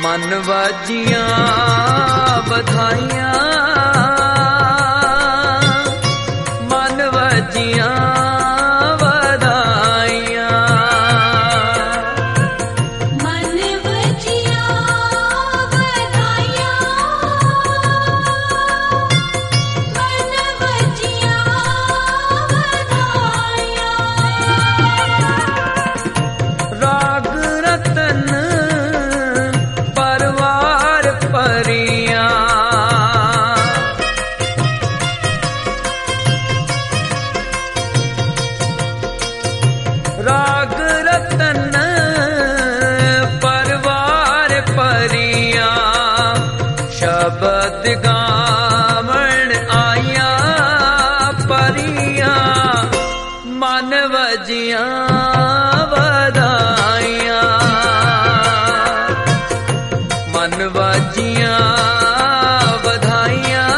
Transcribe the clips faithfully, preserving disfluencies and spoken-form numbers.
मन वाजियां बधाइयां, मन वाजियां बधाइयां, मन वाजियां बधाइयां, मन वाजियां बधाइयां। राग रतन परवार परियां, राग रतन परवार परियां, शब्द गावण आया परियां, मन वजियां बधाइयां, मन वाजियां बधाइयां,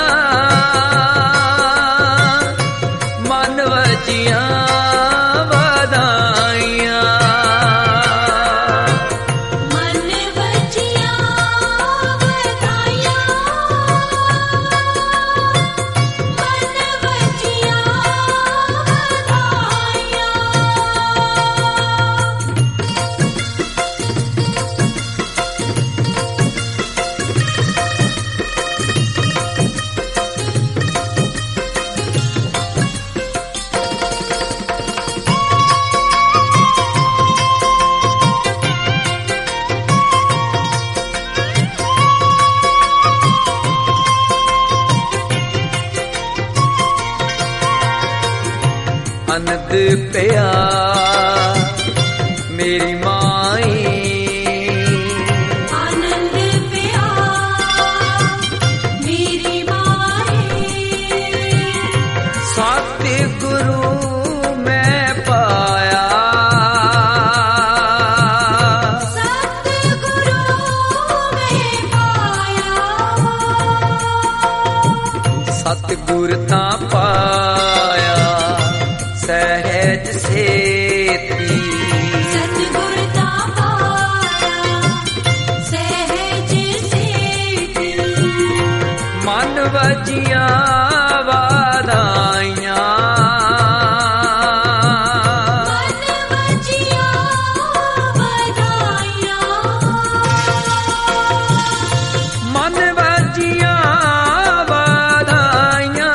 मन वाजियां बधाइयां, मन वाजियां बधाइयां, मन वाजियां आनंद पिया मेरी माई, आनंद पिया मेरी माई, सतगुरु मैं पाया, सतगुरु मैं पाया, सतगुर तां पाया सहज सेती, सतगुर तां पाया सहज सेती, मन वजियां बधाइयां, मन वाजियां बधाइयां, मन वजियां बधाइयां,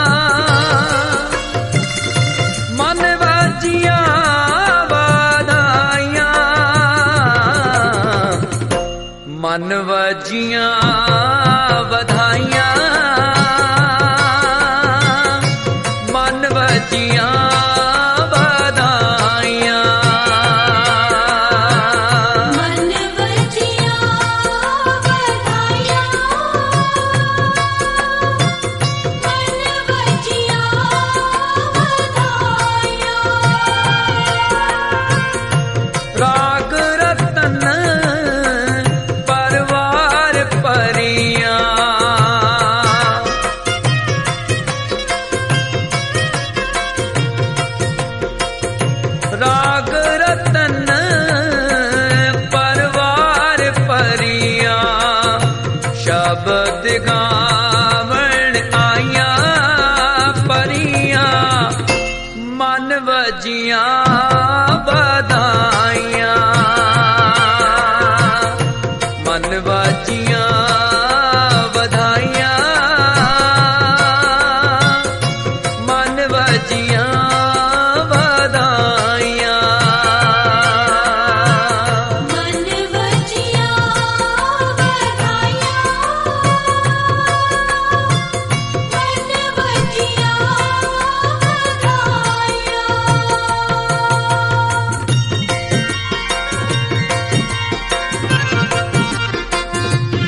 मन वाजियां बधाइयां, मन वाजियां बधाइयां, मन वाजियां बधाइयां, मन वाजियां बधाइयां, मन वाजियां बधाइयां। राग रतन परवार परियां, राग रतन परवार परियां, शब्द गावण आया परियां, मन वजियां बधाइयां, मन वाजियां बधाइयां, मन वाजियां बधाइयां, मन वाजियां बधाइयां, मन वाजियां बधाइयां।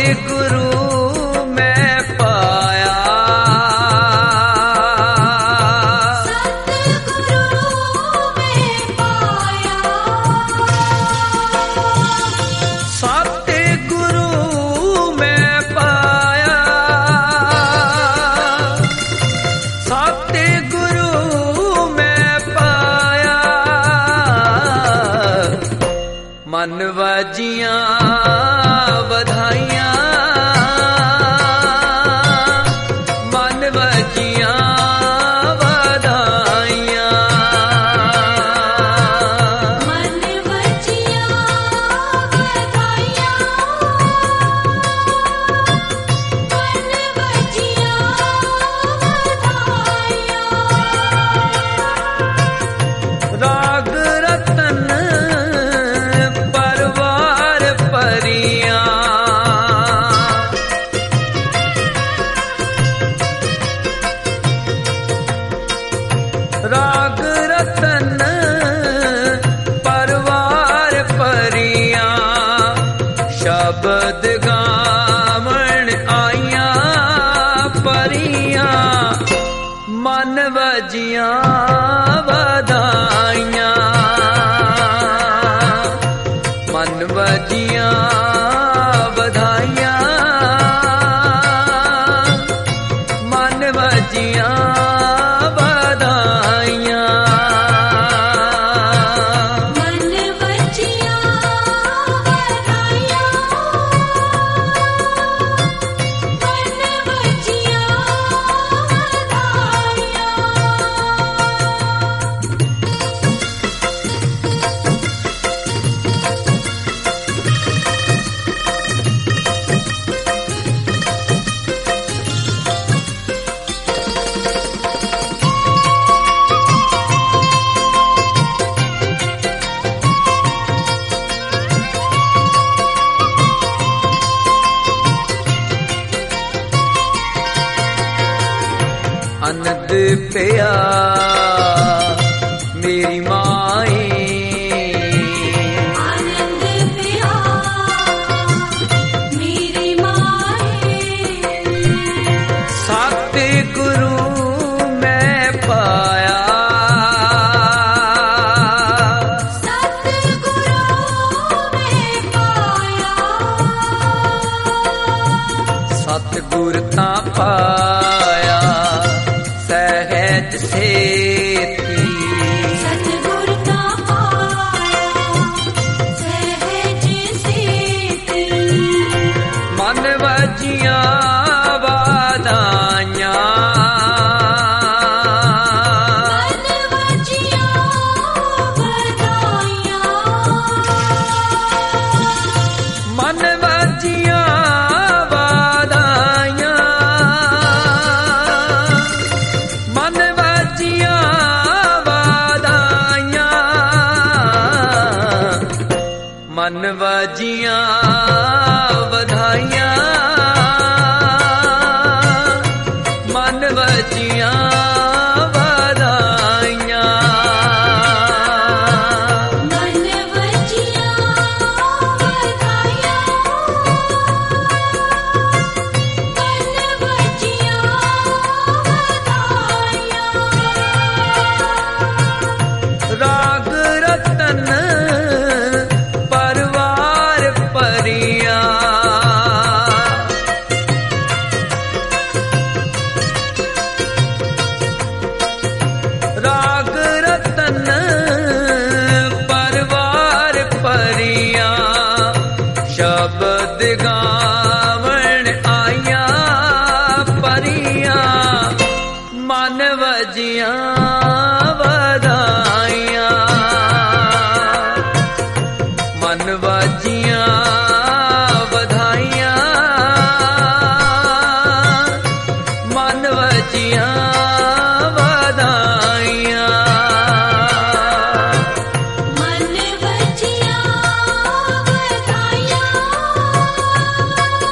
गुरु मैं पाया, सतगुरु मैं पाया, सतगुरु मैं पाया, सतगुरु मैं पाया। मन वाजियां बधाइयां, मन वाजियां बधाइयां, मन वजिया बधाइयां, मन वजिया बधाइयां। राग रतन परवार परियां, राग रतन परवार परियां, शब्द गावण आइयां परियां, मन वजियां बधाइयां, मन वजियां बधाइयां, मन वजियां बधाइयां, मन वजिया बधाइयां, मन वजिया अनंद पिया मेरी माए, आनंद पिया मेरी माए, सतगुरु मैं पाया, सतगुरु मैं पाया, सतगुर तां पाया सहज सेती, सतगुर का पाया सहज सेती, मन वजियां बधाइयां, मन वजिया बधाइयां, मन वजियां बधाइयां, मन वजियां बधाइयां, मन वजियां बधाइयां, मन वजियां बधाइयां, मन वजिया बधाइयां, मन वजिया बधाइयां। राग रतन परवार परियां, राग रतन परवार परियां, शब्द गावण आइयां परियां, मन वजियां बधाइयां, मन वजियां बधाइयां, मन वजियां बधाइयां, मन वजिया बधाइयां,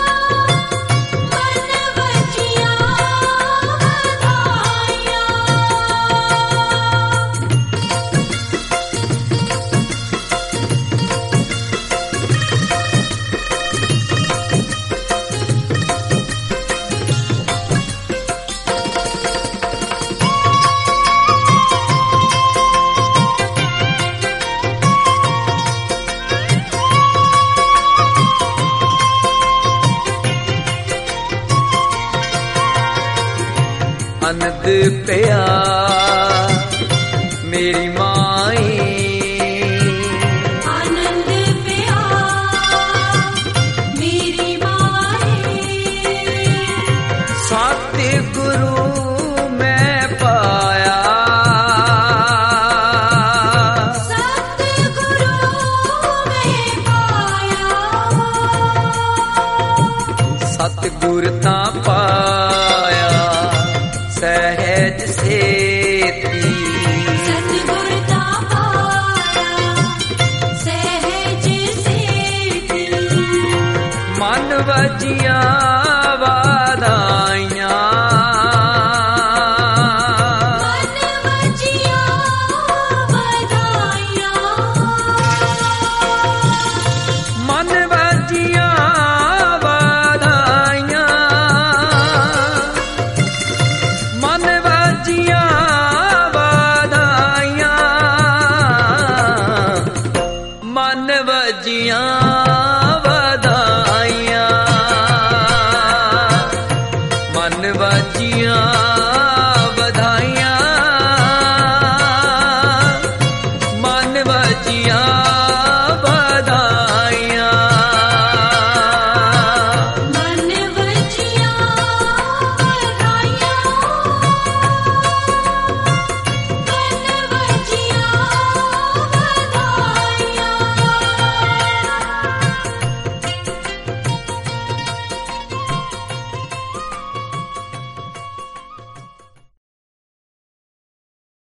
ਅਨੰਦ ਪਿਆ ਮੇਰੀ ਮਾਈ ਆਨੰਦ ਪਿਆ ਮੇਰੀ ਮਾਏ ਸਤਿਗੁਰੂ ਮੈਂ ਪਾਇਆ ਸਤਿਗੁਰੂ ਮੈਂ ਪਾਇਆ ਸਤਿਗੁਰ ਤਾਂ ਪਾਇਆ ਸਹਿਜ ਸੇਤੀ ਸਤਿਗੁਰ ਦਾ ਪਾਇਆ ਸਹਿਜ ਸੇਤੀ ਮਨ ਵਜੀਆਂ ਵਾਦਾਈਆਂ